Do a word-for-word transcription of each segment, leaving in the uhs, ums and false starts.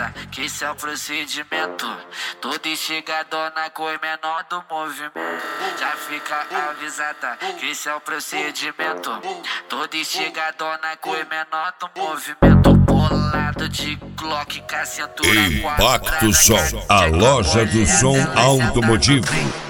avisada que esse é o procedimento. Toda enxergadona com o menor do movimento. Já fica avisada que esse é o procedimento. Toda enxergadona com o menor do movimento. Bolado de Glock com a cintura Impacto Som, a loja do som automotivo.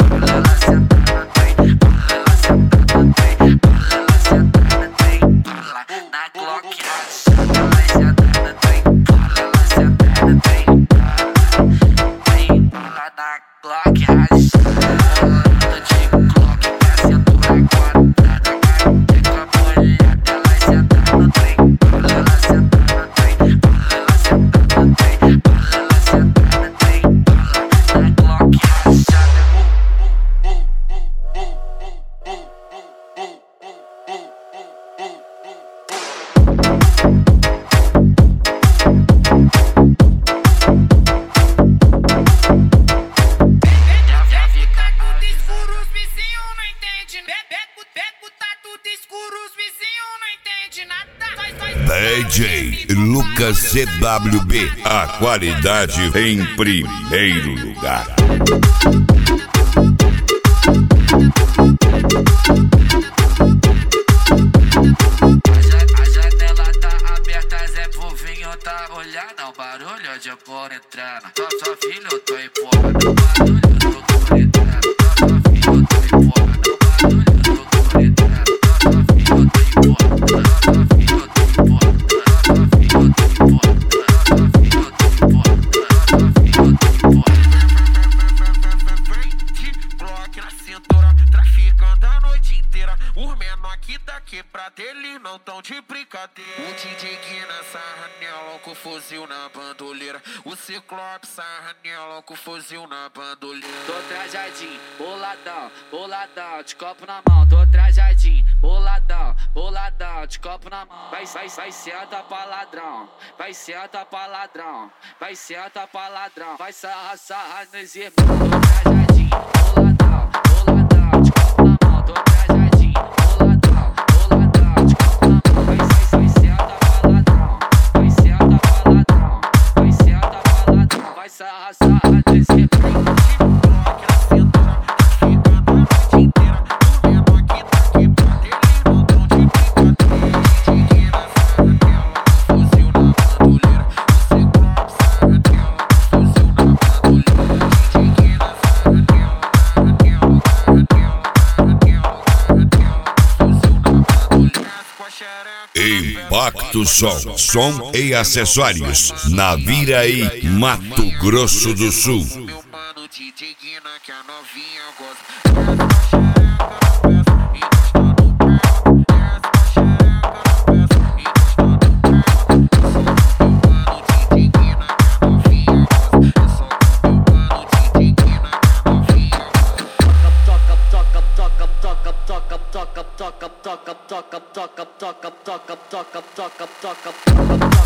D J Lucas C W B, a qualidade em primeiro lugar. A janela tá aberta, Zé pro vinho tá olhando. O barulho é de por entrando. Só só filho, eu tô empurrando. O barulho eu tô por entrando. Só só filho, eu tô empurrando. O barulho eu tô por entrando. Só só filho, eu tô empurrando. Só só filho, eu tô daqui pra dele não tão de brincadeira. O D J que na sarranela com fuzil na bandoleira. O Ciclope sarranela com fuzil na bandoleira. Tô trajadinho, boladão, boladão, de copo na mão. Tô trajadinho, boladão, boladão, de copo na mão. Vai, vai, vai, senta pra ladrão. Vai, senta pra ladrão. Vai, senta pra ladrão. Vai, sarra, sarra nos irmãos. Tô trajadinho, boladão, boladão, de copo na mão. Tô trajadinho, boladão, boladão, de copo na mão. Vai, vai, vai, senta pra ladrão. Vai, senta pra ladrão. Vai, senta pra ladrão. Vai, sarra, sarra nos irmãos. Impacto Som, som e acessórios, Naviraí, Mato Grosso do Sul. Meu mano D J Guina que a novinha gosta. Toca, toca, toca, toca, toca, toca, toca, toca, toca, toca, toca, toca, toca.